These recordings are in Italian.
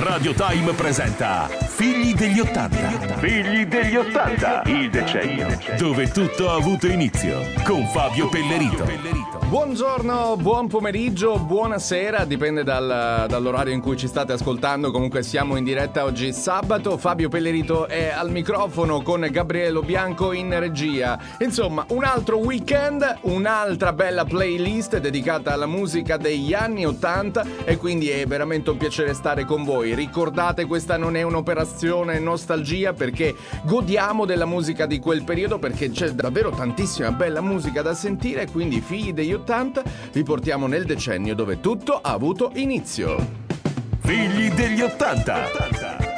Radio Time presenta Figli degli 80. Figli degli 80, il decennio dove tutto ha avuto inizio, con Fabio Pellerito. Buongiorno, buon pomeriggio, buonasera, dipende dall'orario in cui ci state ascoltando. Comunque siamo in diretta oggi sabato. Fabio Pellerito è al microfono con Gabriele Bianco in regia. Insomma, un altro weekend, un'altra bella playlist dedicata alla musica degli anni 80 e quindi è veramente un piacere stare con voi. Ricordate, questa non è un'operazione nostalgia, perché godiamo della musica di quel periodo, perché c'è davvero tantissima bella musica da sentire. Quindi figli degli 80 vi portiamo nel decennio dove tutto ha avuto inizio. Figli degli 80.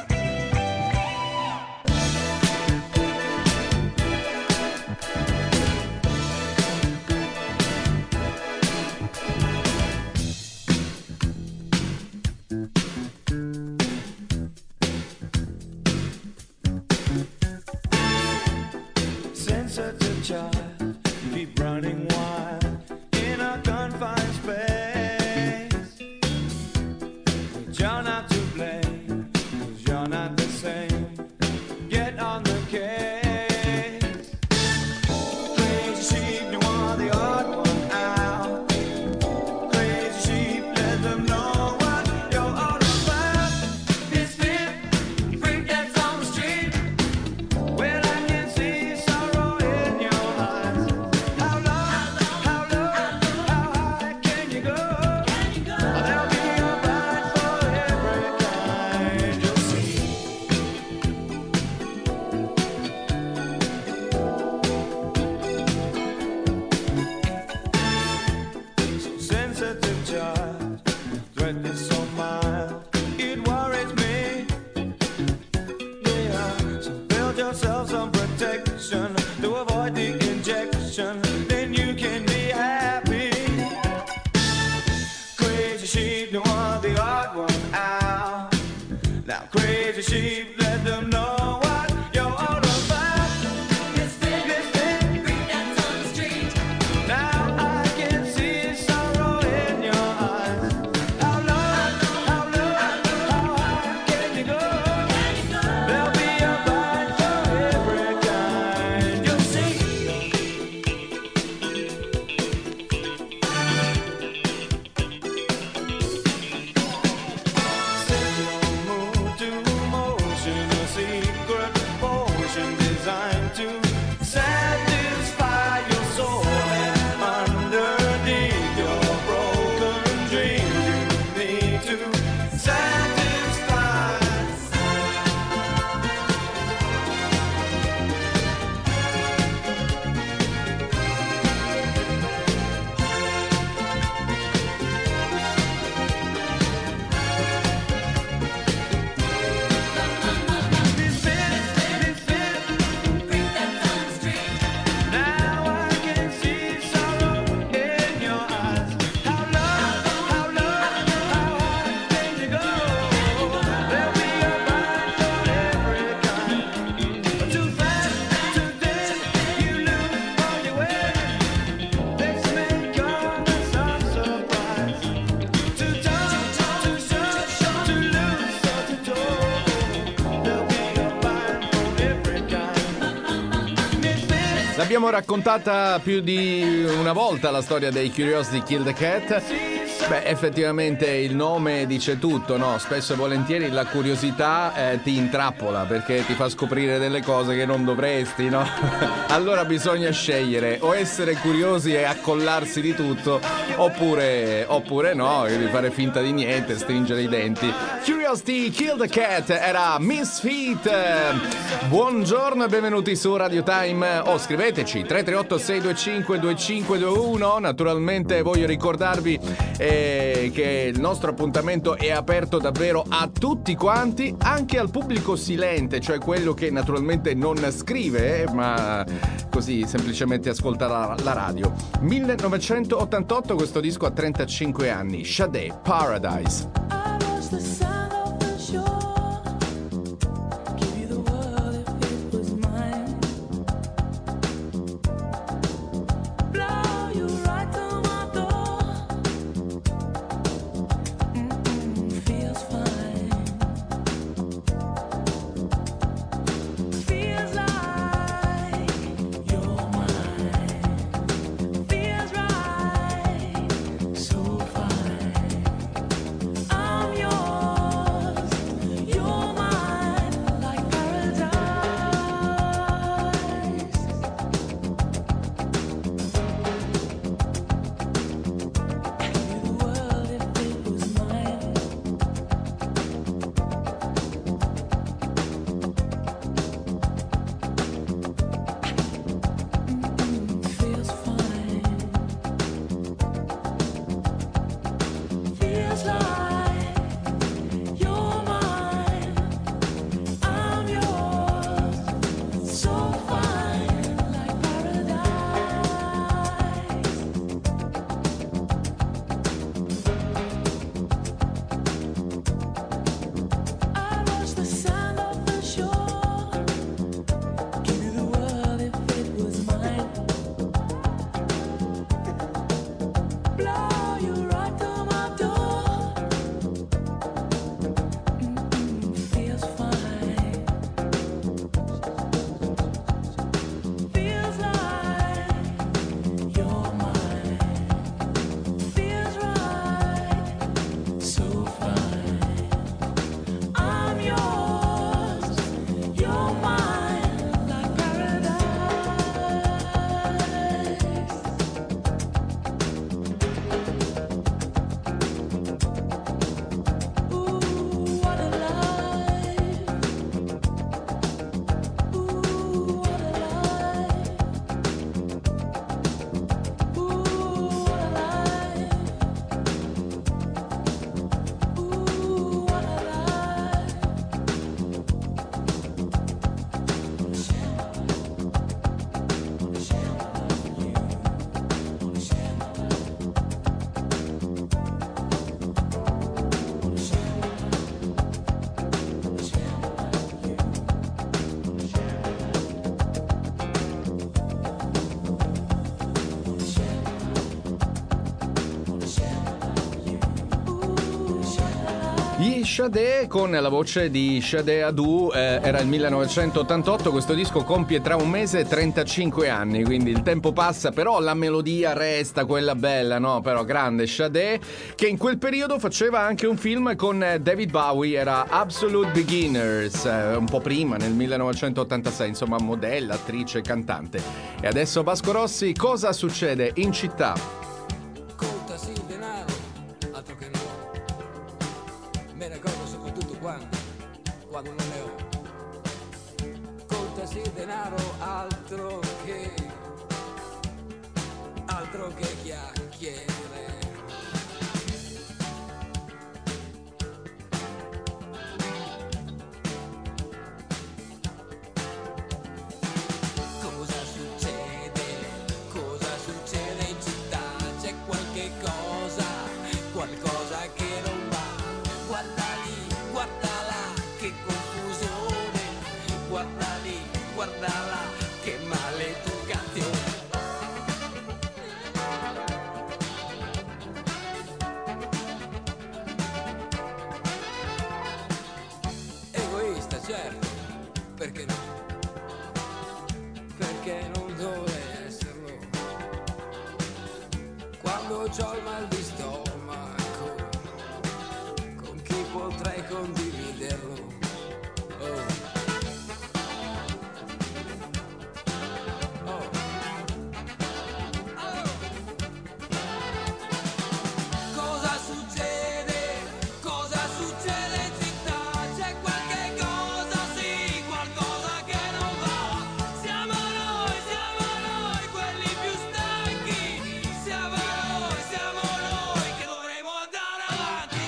L'abbiamo raccontata più di una volta la storia dei Curiosity Kill the Cat. Beh, effettivamente il nome dice tutto, no? Spesso e volentieri la curiosità ti intrappola, perché ti fa scoprire delle cose che non dovresti, no? Allora bisogna scegliere, o essere curiosi e accollarsi di tutto, oppure no, di fare finta di niente, stringere i denti. Curiosity Kill the Cat era Misfit. Buongiorno e benvenuti su Radio Time. Scriveteci 338-625-2521. Naturalmente voglio ricordarvi che il nostro appuntamento è aperto davvero a tutti quanti, anche al pubblico silente, cioè quello che naturalmente non scrive, ma così semplicemente ascolta la radio. 1988, questo disco ha 35 anni. Sade, Paradise. Feels fine. Gli Sade con la voce di Sade Adu, era il 1988, questo disco compie tra un mese 35 anni, quindi il tempo passa, però la melodia resta quella bella, no? Però grande Sade, che in quel periodo faceva anche un film con David Bowie, era Absolute Beginners, un po' prima, nel 1986, insomma modella, attrice, cantante. E adesso Vasco Rossi, cosa succede in città? Quando non ne ho, contasi denaro, altro che chiacchiere. Cosa succede in città? C'è qualche cosa, qualcosa che non va. Guarda lì, guarda là, che confusione, guarda lì, guarda là, che maleducazione. Egoista, certo, perché no? Perché non dovrei esserlo? Quando c'ho il mal di stomaco, con chi potrei condividerlo? Cosa succede? Cosa succede in città? C'è qualche cosa, sì, qualcosa che non va. Siamo noi quelli più stanchi. Siamo noi che dovremo andare avanti.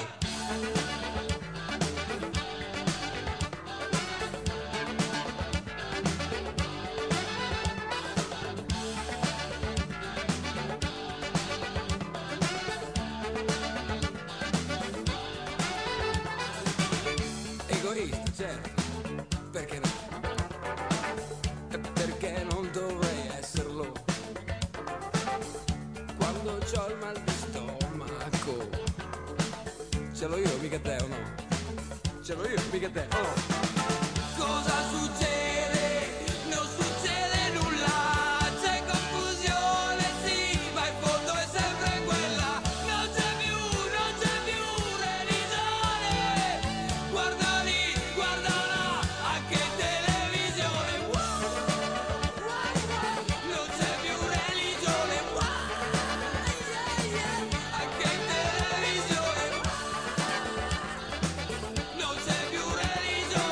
Egoista, certo, perché no? Perché non dovrei esserlo? Quando c'ho il mal di stomaco, ce l'ho io, mica te, o no? Ce l'ho io, mica te, o no? Cosa succede? Non succede nulla, c'è confusione, sì, ma in fondo è sempre quella. Non c'è più religione. Guarda lì, guarda là, anche in televisione. Non c'è più religione. Anche in televisione. Non c'è più religione.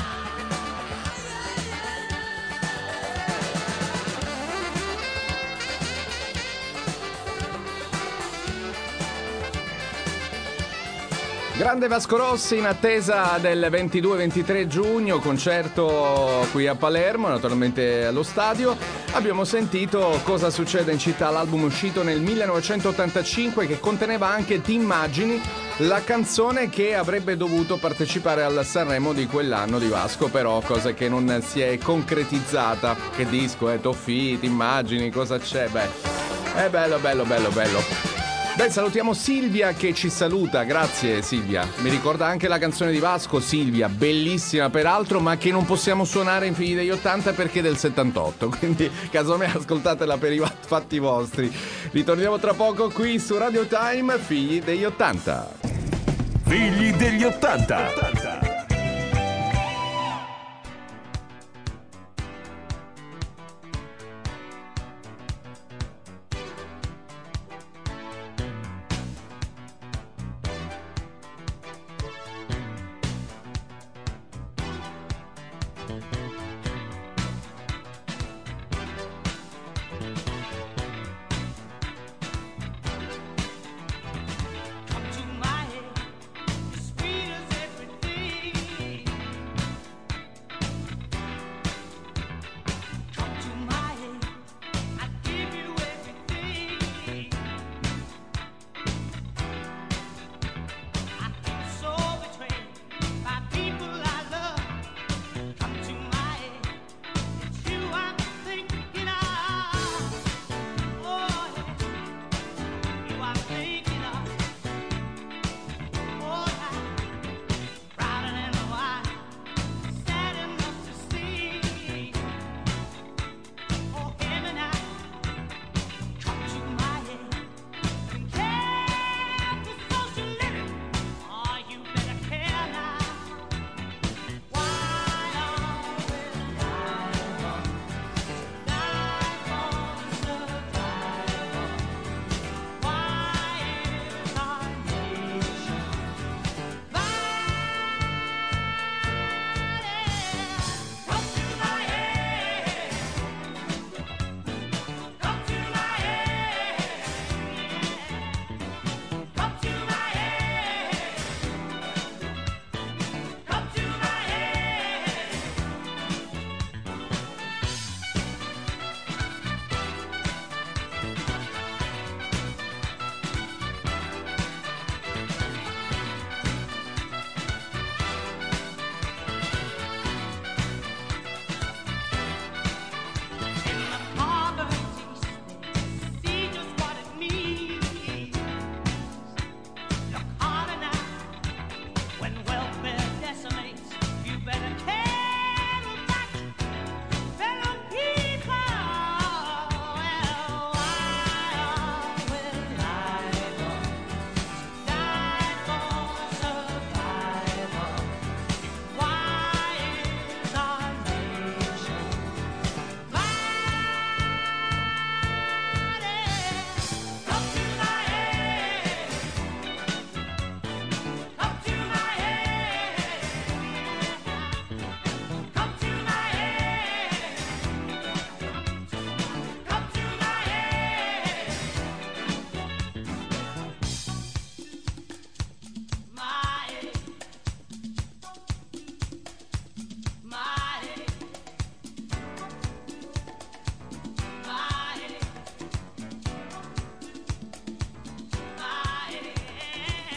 Grande Vasco Rossi in attesa del 22-23 giugno, concerto qui a Palermo, naturalmente allo stadio. Abbiamo sentito Cosa succede in città, l'album uscito nel 1985 che conteneva anche Ti immagini, la canzone che avrebbe dovuto partecipare al Sanremo di quell'anno di Vasco, però cosa che non si è concretizzata. Che disco, Toffi, Ti immagini, cosa c'è? Beh, è bello. Beh, salutiamo Silvia che ci saluta, grazie Silvia. Mi ricorda anche la canzone di Vasco, Silvia, bellissima peraltro, ma che non possiamo suonare in Figli degli 80 perché è del 78, quindi casomai ascoltatela per i fatti vostri. Ritorniamo tra poco qui su Radio Time, Figli degli 80. Figli degli 80. Come to my head, as sweet as everything.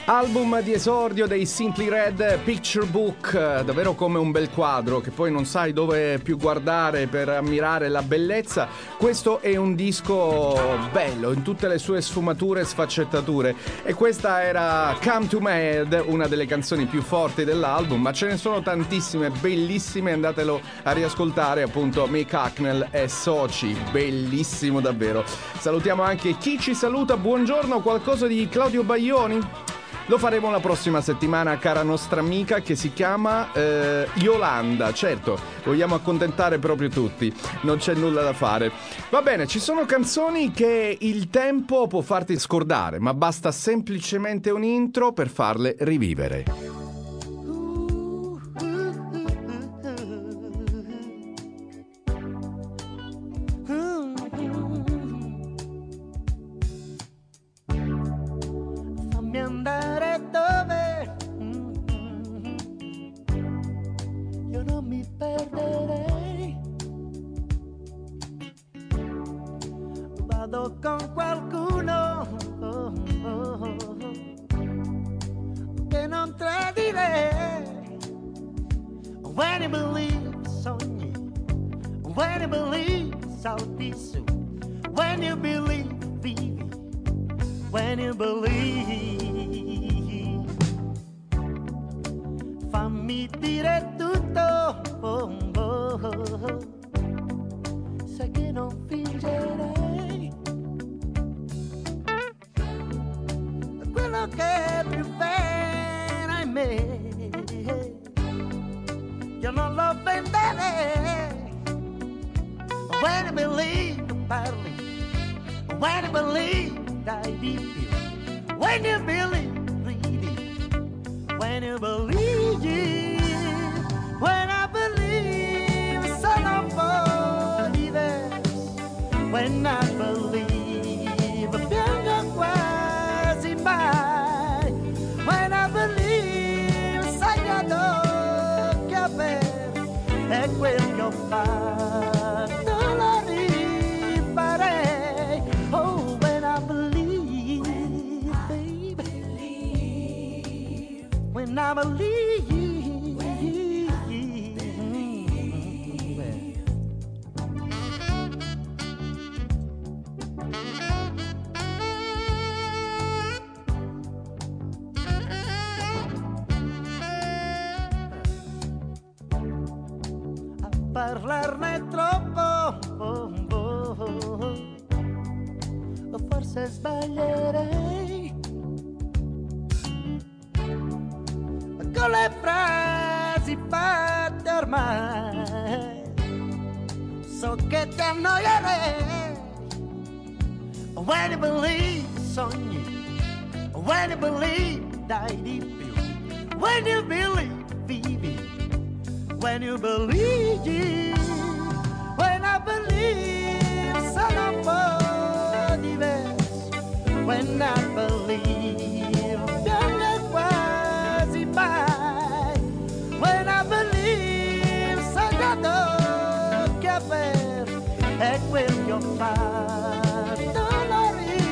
Album di esordio dei Simply Red, Picture Book, davvero come un bel quadro che poi non sai dove più guardare per ammirare la bellezza. Questo è un disco bello in tutte le sue sfumature e sfaccettature, e questa era Come to My Head, una delle canzoni più forti dell'album, ma ce ne sono tantissime bellissime, andatelo a riascoltare, appunto Mick Hucknall e Soci, bellissimo davvero. Salutiamo anche chi ci saluta, buongiorno, qualcosa di Claudio Baglioni? Lo faremo la prossima settimana, cara nostra amica, che si chiama Yolanda. Certo, vogliamo accontentare proprio tutti, non c'è nulla da fare. Va bene, ci sono canzoni che il tempo può farti scordare, ma basta semplicemente un intro per farle rivivere. Con qualcuno che non tradirei. When you believe, sogni. When you believe, salti su. When you believe, vivi. When you believe, fammi dire tutto. Sai che non fingerei quello che è più vero in me. Io non lo venderei. When you believe, parli. When you believe, dai di più. When you believe, ridi. When you believe, when I believe, sono un po' diverso. When I believe, piango quasi mai. When I believe, sai ad occhi aperti, è quel che ho fatto, lo rifarei. Oh, when I believe, baby, when I believe. Parlarne troppo, forse sbaglierei. Con le frasi fatte ormai so che ti annoierei. When you believe, sogni. When you believe, dai di più. When you believe, vivi. When you believe, when I believe, sono un po' diverso. When I believe, piango quasi mai. When I believe, sogno ad occhi aperti, è quel che ho fatto, lo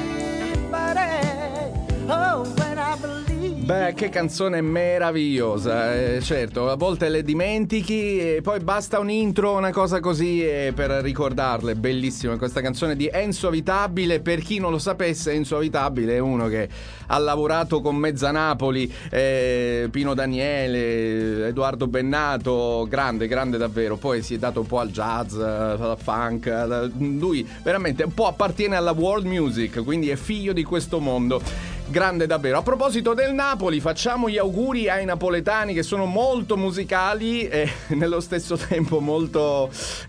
rifarei. Oh, when I believe. Beh, che canzone meravigliosa, certo, a volte le dimentichi e poi basta un intro, una cosa così per ricordarle. Bellissima questa canzone di Enzo Avitabile. Per chi non lo sapesse, Enzo Avitabile è uno che ha lavorato con Mezza Napoli, Pino Daniele, Edoardo Bennato, grande davvero. Poi si è dato un po' al jazz, al funk, lui veramente un po' appartiene alla world music, quindi è figlio di questo mondo. Grande davvero. A proposito del Napoli, facciamo gli auguri ai napoletani che sono molto musicali e nello stesso tempo molto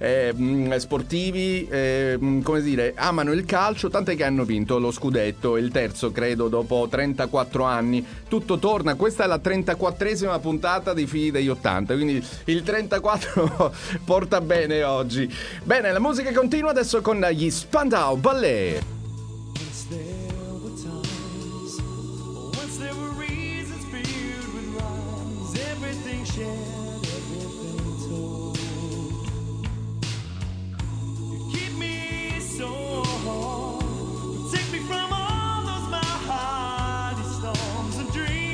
sportivi, come dire, amano il calcio, tant'è che hanno vinto lo scudetto, il terzo credo dopo 34 anni. Tutto torna, questa è la 34esima puntata di Figli degli 80, quindi il 34 porta bene oggi. Bene, la musica continua adesso con gli Spandau Ballet. Take me from all those my hearty storms and dreams.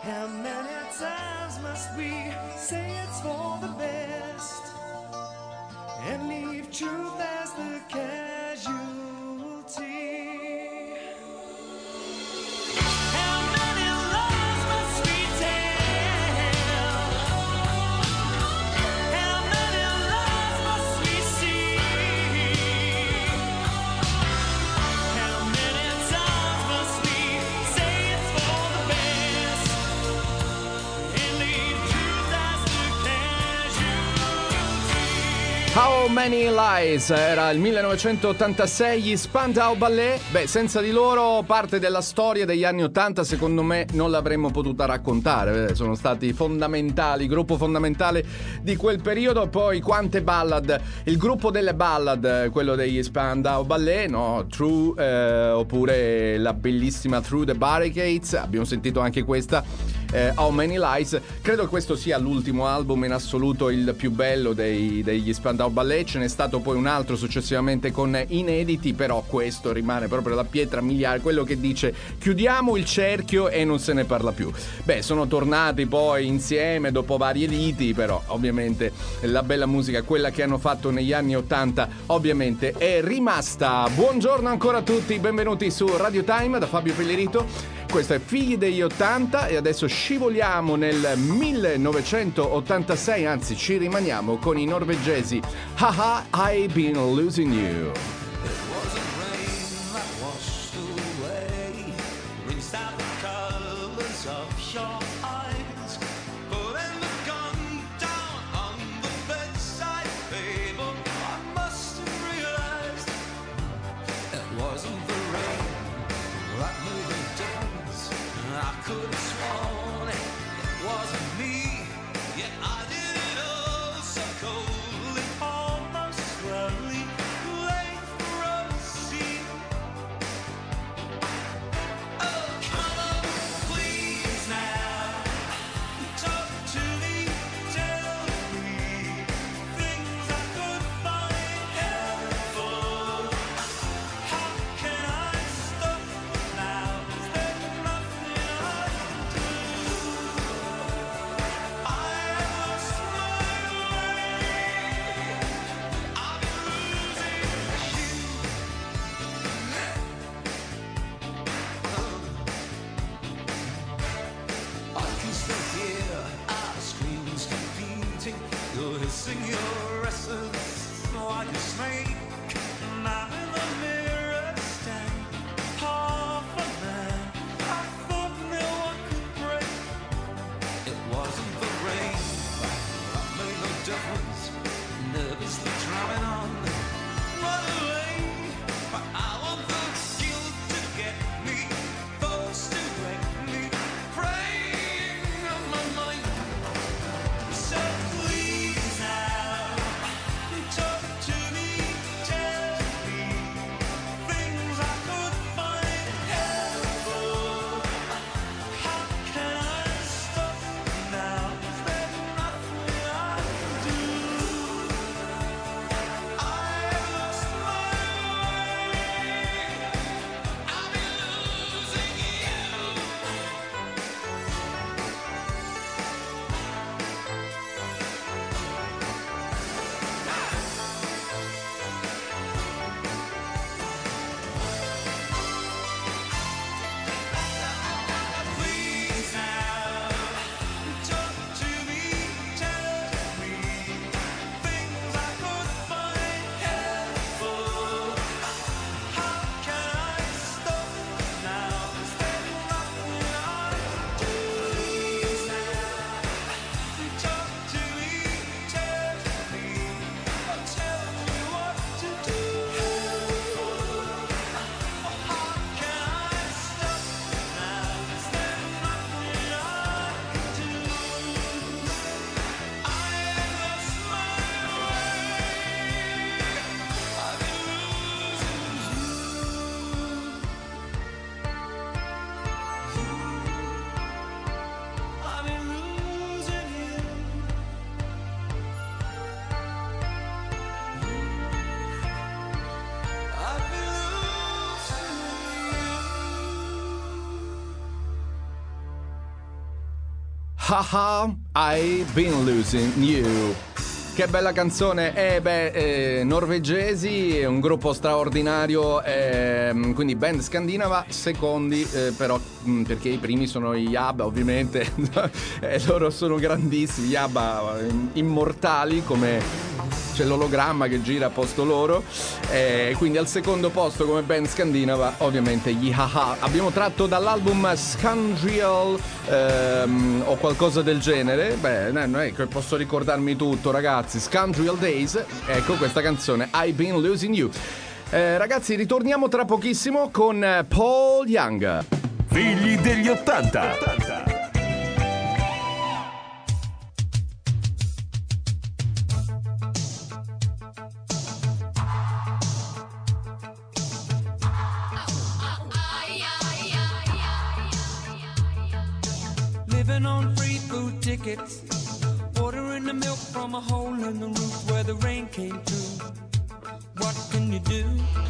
How many times must we say it's for the best and leave truth as the casualty? How many lies must we tell? How many lies must we see? How many times must we say it's for the best and leave truth as the casualty? How Many Lies era il 1986, gli Spandau Ballet. Beh, senza di loro parte della storia degli anni 80 secondo me non l'avremmo potuta raccontare. Sono stati fondamentali, gruppo fondamentale di quel periodo. Poi quante ballad, il gruppo delle ballad, quello degli Spandau Ballet, no? True, oppure la bellissima Through the Barricades, abbiamo sentito anche questa. How Many Lies, credo che questo sia l'ultimo album in assoluto il più bello degli Spandau Ballet. Ce n'è stato poi un altro successivamente con inediti, però questo rimane proprio la pietra miliare, quello che dice chiudiamo il cerchio e non se ne parla più. Beh, sono tornati poi insieme dopo varie liti, però ovviamente la bella musica, quella che hanno fatto negli anni 80, ovviamente è rimasta. Buongiorno ancora a tutti, benvenuti su Radio Time da Fabio Pellerito. Questo è Figli degli 80 e adesso scivoliamo nel 1986, anzi ci rimaniamo con i norvegesi Haha, I've Been Losing You. Now Haha, I've been losing you. Che bella canzone, norvegesi, un gruppo straordinario, quindi band scandinava, secondi però perché i primi sono gli ABBA ovviamente, e loro sono grandissimi, gli ABBA immortali come... C'è l'ologramma che gira a posto loro, quindi al secondo posto come band scandinava ovviamente gli Haha. Abbiamo tratto dall'album Scoundrel o qualcosa del genere, non è che posso ricordarmi tutto ragazzi, Scoundrel Days, ecco questa canzone I've Been Losing You. Ragazzi, ritorniamo tra pochissimo con Paul Young. Figli degli 80. Living on free food tickets, ordering the milk from a hole in the roof where the rain came through. What can you do?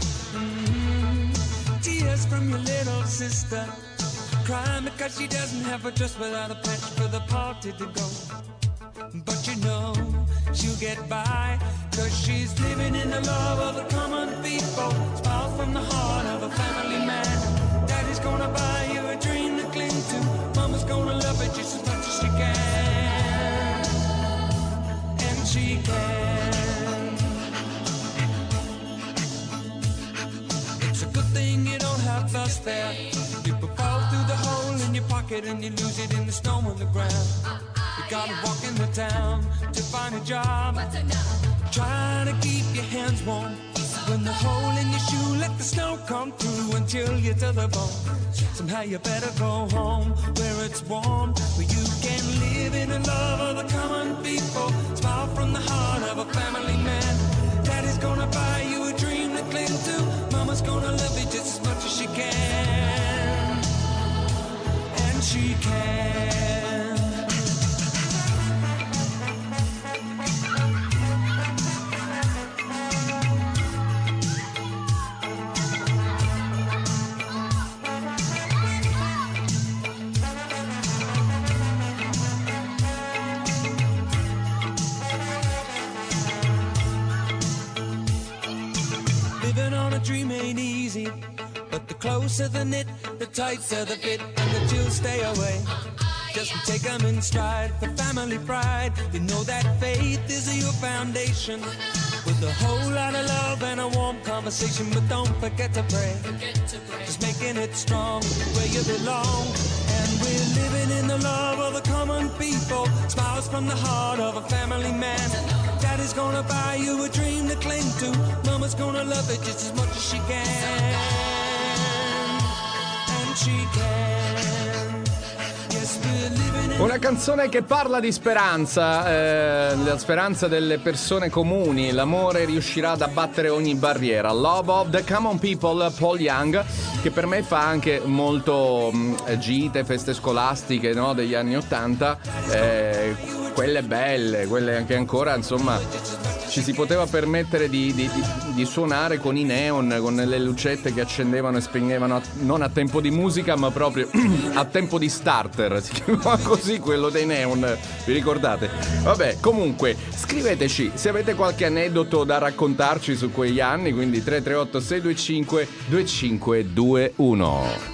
Tears from your little sister, crying because she doesn't have a dress without a patch for the party to go. But you know she'll get by, cause she's living in the love of the common people. Smile from the heart of a family man. Daddy's gonna buy you a dream to cling to. Mama's gonna love it just as much as she can. And she can. It's a good thing you don't have the spare. You could fall through the hole in your pocket and you lose it in the snow on the ground. You gotta walk in the town to find a job. Trying to keep your hands warm. When the hole in your shoe, let the snow come through and chill you to the bone. Somehow you better go home where it's warm, where you can live in the love of the common people. Smile from the heart of a family man. Daddy's gonna buy you a dream to cling to. Mama's gonna love you just as much as she can. And she can. Dream ain't easy, but the closer the knit, the tighter the fit, and the chills stay away. Just take them in stride for family pride. You know that faith is your foundation, with a whole lot of love and a warm conversation. But don't forget to pray, just making it strong where you belong. And we're living in the love of the common people. Smiles from the heart of a family man. Daddy's gonna buy you a dream to cling to. Mama's gonna love it just as much as she can. And she can. Yes, we're living in. Una canzone che parla di speranza, la speranza delle persone comuni. L'amore riuscirà ad abbattere ogni barriera. Love of the Common People, Paul Young, che per me fa anche molto gite, feste scolastiche, no, degli anni 80, quelle belle, quelle che ancora insomma ci si poteva permettere di suonare con i neon, con le lucette che accendevano e spegnevano non a tempo di musica ma proprio a tempo di starter, si chiamava così quello dei neon, vi ricordate? Vabbè, comunque scriveteci se avete qualche aneddoto da raccontarci su quegli anni, quindi 338 625 2521.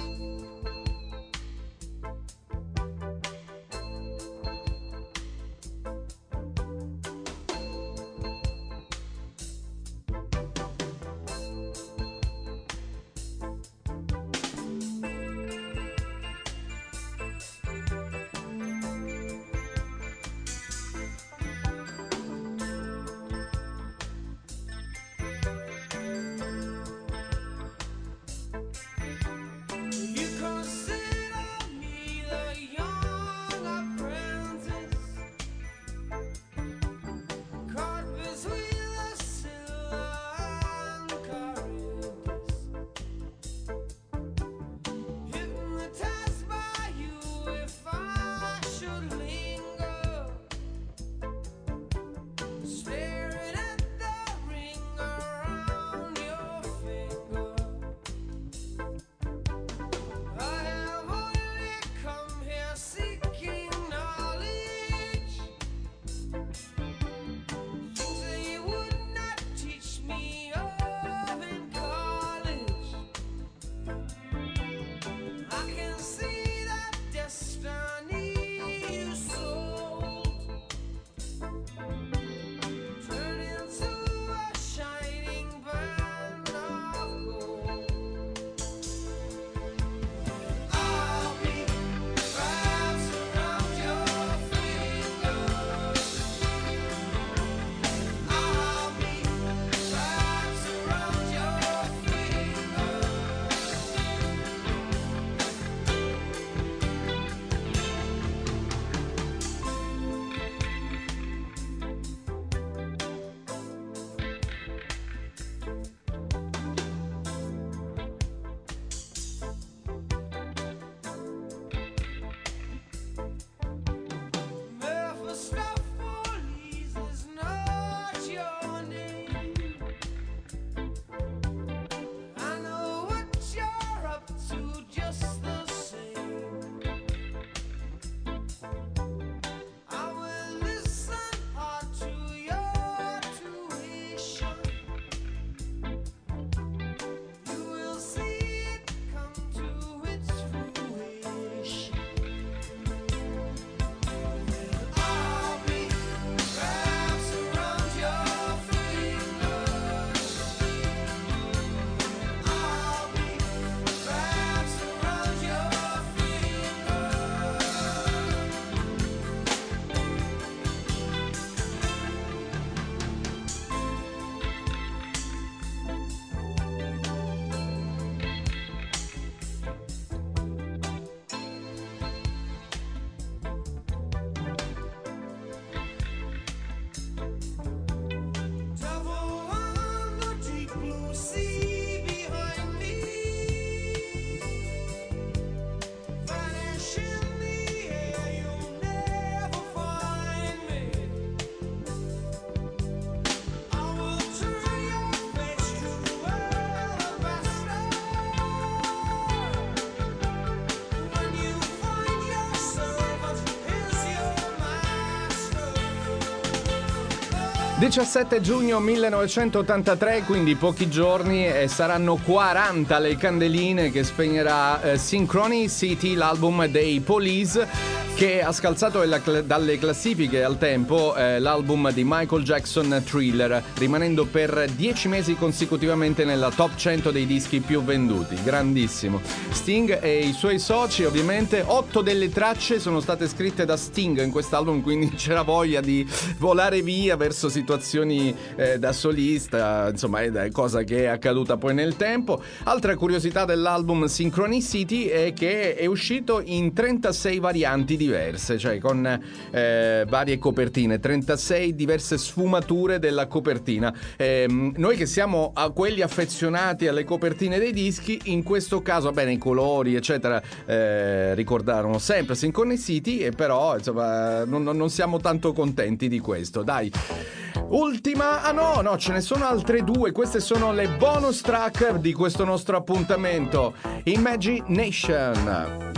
17 giugno 1983, quindi pochi giorni, e saranno 40 le candeline che spegnerà Synchronicity, l'album dei Police, che ha scalzato dalle classifiche al tempo l'album di Michael Jackson Thriller, rimanendo per 10 mesi consecutivamente nella top 100 dei dischi più venduti. Grandissimo. Sting e i suoi soci, ovviamente. 8 delle tracce sono state scritte da Sting in quest'album, quindi c'era voglia di volare via verso situazioni da solista, insomma è cosa che è accaduta poi nel tempo. Altra curiosità dell'album Synchronicity è che è uscito in 36 varianti diverse, cioè con varie copertine, 36 diverse sfumature della copertina. Noi che siamo a quelli affezionati alle copertine dei dischi, in questo caso, bene, i colori eccetera ricordarono sempre Synchronicity, e però insomma non siamo tanto contenti di questo, dai. Ultima, no, ce ne sono altre due. Queste sono le bonus track di questo nostro appuntamento. Imagination.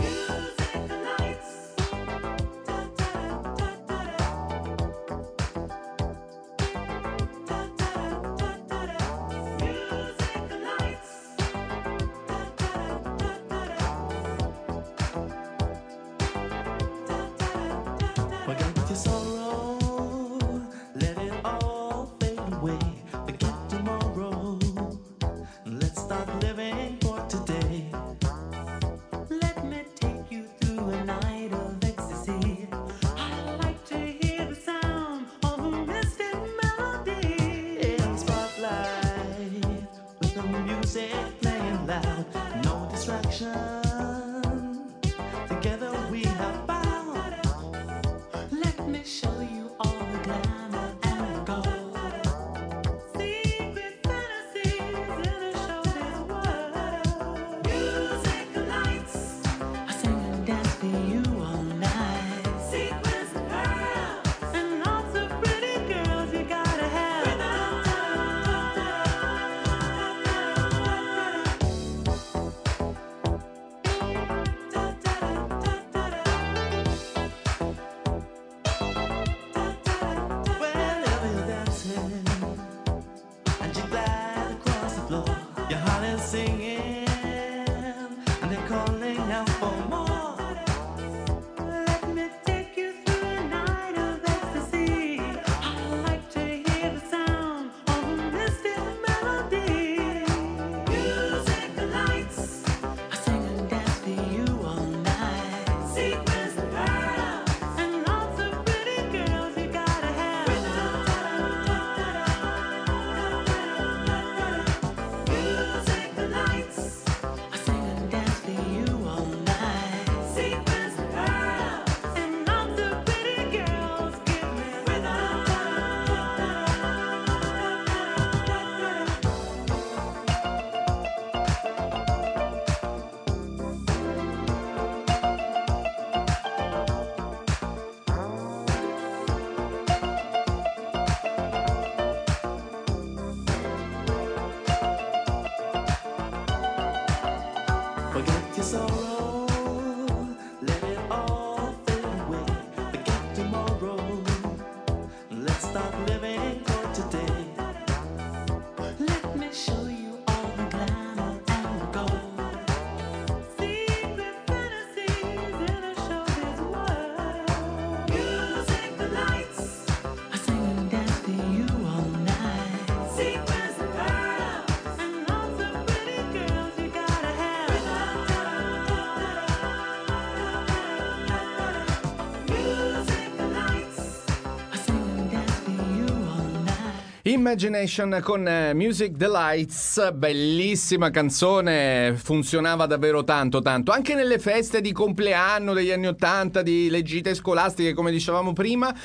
Imagination con Music Delights, bellissima canzone, funzionava davvero tanto, anche nelle feste di compleanno degli anni '80, le gite scolastiche, come dicevamo prima,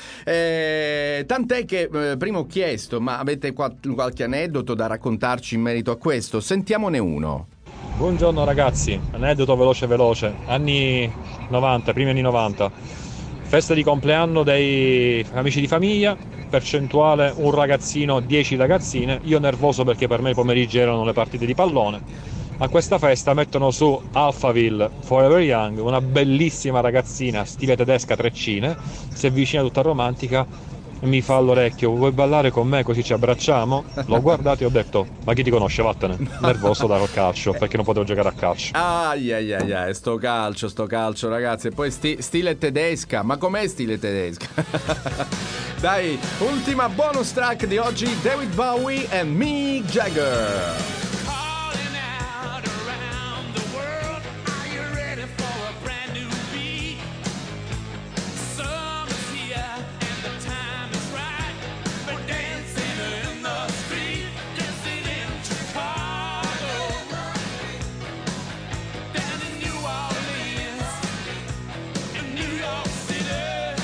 tant'è che prima ho chiesto, ma avete qualche aneddoto da raccontarci in merito a questo? Sentiamone uno. Buongiorno ragazzi, aneddoto veloce, anni 90, primi anni 90, festa di compleanno dei amici di famiglia, percentuale un ragazzino, 10 ragazzine, io nervoso perché per me i pomeriggi erano le partite di pallone. A questa festa mettono su Alphaville Forever Young, una bellissima ragazzina stile tedesca, treccine, si avvicina tutta romantica, e mi fa all'orecchio: vuoi ballare con me così ci abbracciamo? L'ho guardato e ho detto: ma chi ti conosce, vattene. Nervoso da calcio perché non potevo giocare a calcio. Ai, sto calcio ragazzi. E poi stile tedesca. Ma com'è stile tedesca? Dai, ultima bonus track di oggi, David Bowie e Mick Jagger. Calling out around the world, are you ready for a brand new beat? Summer's here and the time is right. We're dancing in the street, dancing in Chicago, down in New Orleans, in New York City.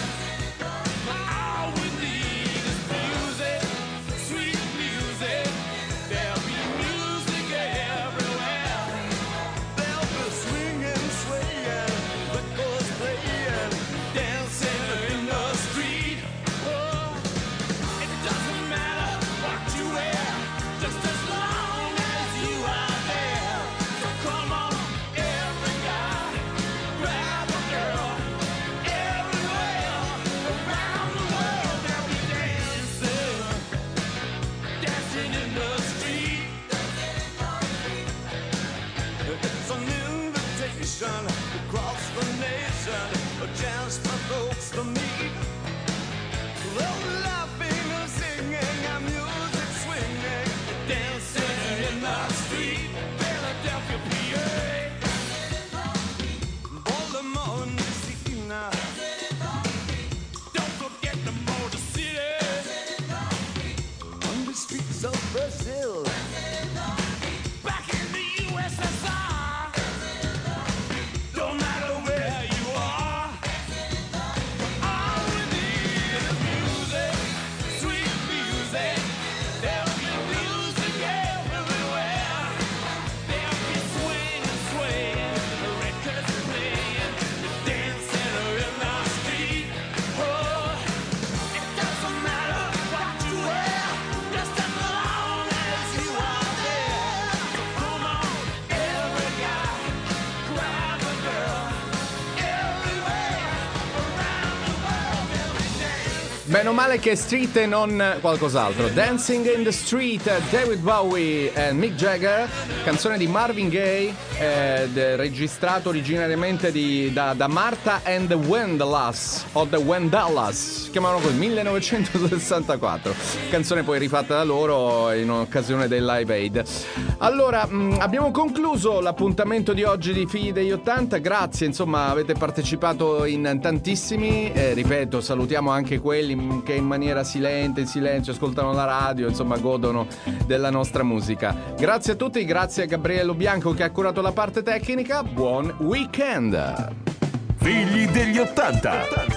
All we need is music, sweet music. There'll be music everywhere. There'll be swinging, swaying, records playing, dancing in the street. Oh, it doesn't matter what you wear, just as long as you are there. So come on, every guy, grab a girl. Everywhere around the world, they'll be dancing, dancing in the street. It's an invitation across the nation, a chance for folks to meet. They're laughing and singing and music swinging, dancing in the street. Philadelphia, PA, Baltimore, Messina. Don't forget the Motor City, on the streets of Brazil, back in the USSR. Don't matter where you are, all we need is music, sweet music. There'll be music everywhere. There'll be swinging, swaying, records playing, dancing in the street. Oh, it doesn't matter what you wear, just as long as you are there. So come on, every guy, grab a girl. Everywhere around the world, they'll be dancing. Meno male che street e non qualcos'altro. Dancing in the Street, David Bowie e Mick Jagger, canzone di Marvin Gaye, registrato originariamente da Martha and the Vandellas, o The Vandellas, chiamavano così, 1964. Canzone poi rifatta da loro in occasione del Live Aid. Allora, abbiamo concluso l'appuntamento di oggi di Figli degli 80. Grazie, insomma, avete partecipato in tantissimi. Ripeto, salutiamo anche quelli che in maniera silente, in silenzio, ascoltano la radio, insomma, godono della nostra musica. Grazie a tutti, grazie a Gabriele Bianco che ha curato la parte tecnica. Buon weekend! Figli degli 80.